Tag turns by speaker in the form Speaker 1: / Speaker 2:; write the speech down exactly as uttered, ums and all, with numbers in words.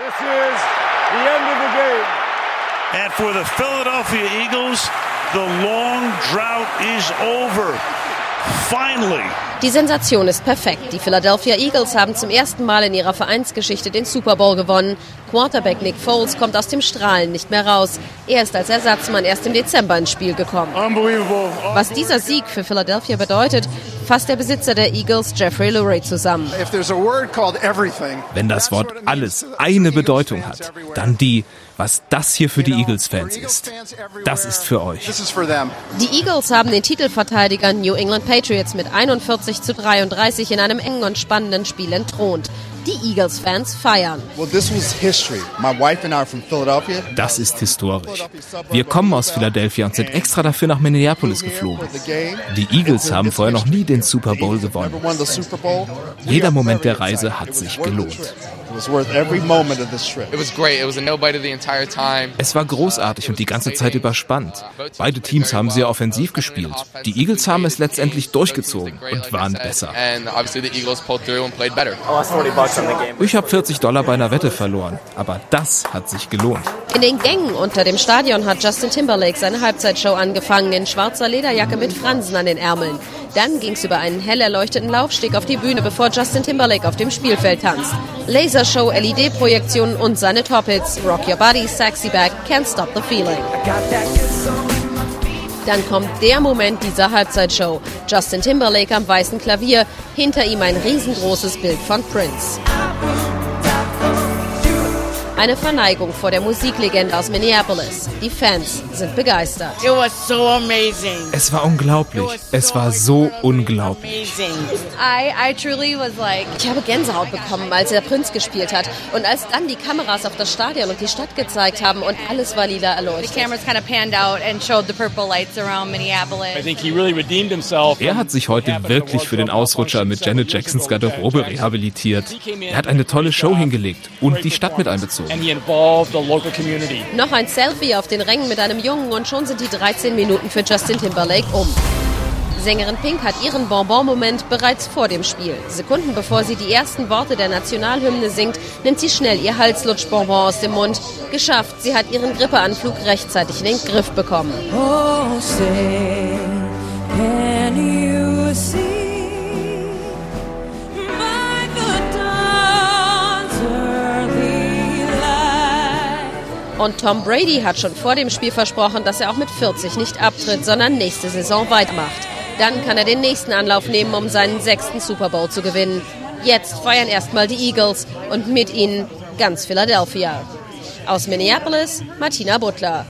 Speaker 1: This is the end of the game.
Speaker 2: And for the Philadelphia Eagles, the long drought is over. Finally.
Speaker 3: Die Sensation ist perfekt. Die Philadelphia Eagles haben zum ersten Mal in ihrer Vereinsgeschichte den Super Bowl gewonnen. Quarterback Nick Foles kommt aus dem Strahlen nicht mehr raus. Er ist als Ersatzmann erst im Dezember ins Spiel gekommen. Was dieser Sieg für Philadelphia bedeutet, fasst der Besitzer der Eagles, Jeffrey Lurie, zusammen.
Speaker 4: Wenn das Wort alles eine Bedeutung hat, dann die, was das hier für die Eagles-Fans ist. Das ist für euch.
Speaker 3: Die Eagles haben den Titelverteidiger New England Patriots mit einundvierzig zu dreiunddreißig in einem engen und spannenden Spiel entthront. Die Eagles-Fans feiern.
Speaker 4: Das ist historisch. Wir kommen aus Philadelphia und sind extra dafür nach Minneapolis geflogen. Die Eagles haben vorher noch nie den Super Bowl gewonnen. Jeder Moment der Reise hat sich gelohnt. Es war großartig und die ganze Zeit über spannend. Beide Teams haben sehr offensiv gespielt. Die Eagles haben es letztendlich durchgezogen und waren besser. Ich habe vierzig Dollar bei einer Wette verloren, aber das hat sich gelohnt.
Speaker 3: In den Gängen unter dem Stadion hat Justin Timberlake seine Halbzeitshow angefangen, in schwarzer Lederjacke mit Fransen an den Ärmeln. Dann ging's über einen hell erleuchteten Laufsteg auf die Bühne, bevor Justin Timberlake auf dem Spielfeld tanzt. Lasershow, L E D-Projektionen und seine Top-Hits Rock Your Body, Sexy Back, Can't Stop the Feeling. Dann kommt der Moment dieser Halbzeitshow. Justin Timberlake am weißen Klavier, hinter ihm ein riesengroßes Bild von Prince. Eine Verneigung vor der Musiklegende aus Minneapolis. Die Fans sind begeistert.
Speaker 5: It was so amazing.
Speaker 4: Es war unglaublich. Es war so unglaublich.
Speaker 3: I, I truly was like, ich habe Gänsehaut bekommen, als er Prince gespielt hat. Und als dann die Kameras auf das Stadion und die Stadt gezeigt haben und alles war lila erleuchtet.
Speaker 6: The cameras kind of panned out and showed the purple lights around Minneapolis.
Speaker 1: I think he really redeemed himself.
Speaker 4: Er hat sich heute wirklich für den Ausrutscher mit Janet Jacksons Garderobe rehabilitiert. Er hat eine tolle Show hingelegt und die Stadt mit einbezogen.
Speaker 3: Noch ein Selfie auf den Rängen mit einem Jungen und schon sind die dreizehn Minuten für Justin Timberlake um. Sängerin Pink hat ihren Bonbon-Moment bereits vor dem Spiel. Sekunden bevor sie die ersten Worte der Nationalhymne singt, nimmt sie schnell ihr Halslutsch-Bonbon aus dem Mund. Geschafft, sie hat ihren Grippeanflug rechtzeitig in den Griff bekommen.
Speaker 7: Oh, say, can you see?
Speaker 3: Und Tom Brady hat schon vor dem Spiel versprochen, dass er auch mit vierzig nicht abtritt, sondern nächste Saison weitermacht. Dann kann er den nächsten Anlauf nehmen, um seinen sechsten Super Bowl zu gewinnen. Jetzt feiern erstmal die Eagles und mit ihnen ganz Philadelphia. Aus Minneapolis, Martina Butler.